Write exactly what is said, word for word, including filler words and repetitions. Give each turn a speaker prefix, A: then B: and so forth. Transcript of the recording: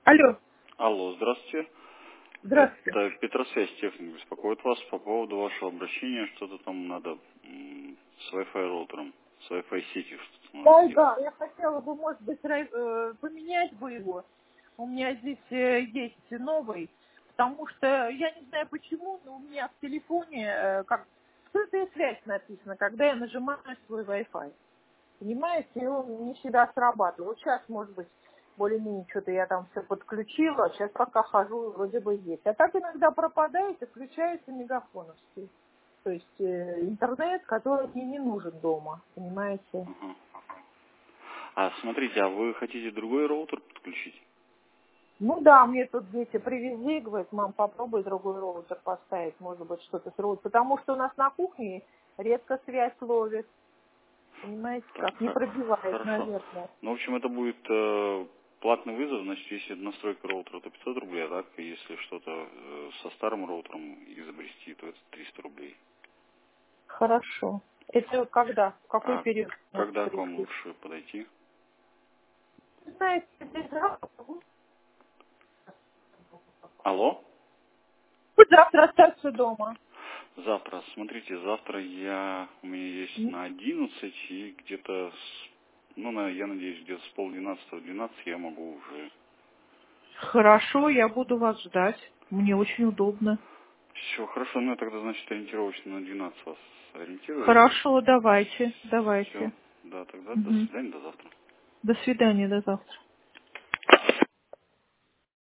A: Алло,
B: Алло, здравствуйте.
A: здравствуйте.
B: Это Петросвязь техник беспокоит вас по поводу вашего обращения. Что-то там надо м, с Wi-Fi роутером, с Wi-Fi сетью что-то надо
A: Да,
B: сделать.
A: да, я хотела бы, может быть, рай- э, поменять бы его. У меня здесь э, есть новый, потому что я не знаю почему, но у меня в телефоне э, как скрытая связь написано, когда я нажимаю свой Wi-Fi. Понимаете, и он не всегда срабатывает. Вот сейчас, может быть, более-менее что-то я там все подключила, сейчас пока хожу, вроде бы есть. А так иногда пропадает и включается мегафоновский. То есть э, интернет, который мне не нужен дома, понимаете?
B: Ага. А смотрите, а вы хотите другой роутер подключить?
A: Ну да, мне тут дети привезли, говорят, мам, попробуй другой роутер поставить, может быть, что-то с роутером. Потому что у нас на кухне редко связь ловит, понимаете,
B: Так,
A: как не
B: х-
A: пробивает,
B: хорошо.
A: наверное.
B: Ну, в общем, это будет э, платный вызов, значит, если настройка роутера, то пятьсот рублей, а так, если что-то э, со старым роутером изобрести, то это триста рублей.
A: Хорошо. Это когда? В какой
B: А
A: период может
B: когда к вам
A: прийти?
B: лучше подойти?
A: Знаете, завтра
B: Алло?
A: завтра остаться дома.
B: Завтра, смотрите, завтра я, у меня есть
A: М,
B: на одиннадцать и где-то, с, ну, на, я надеюсь, где-то с полдвенадцатого, двенадцать я могу уже.
A: Хорошо, я буду вас ждать. Мне очень удобно.
B: Все, хорошо, ну, я тогда, значит, ориентировочно на двенадцать вас ориентирую.
A: Хорошо, давайте,
B: Все,
A: давайте.
B: да, тогда до
A: Мгм.
B: свидания, до завтра.
A: До свидания, до завтра.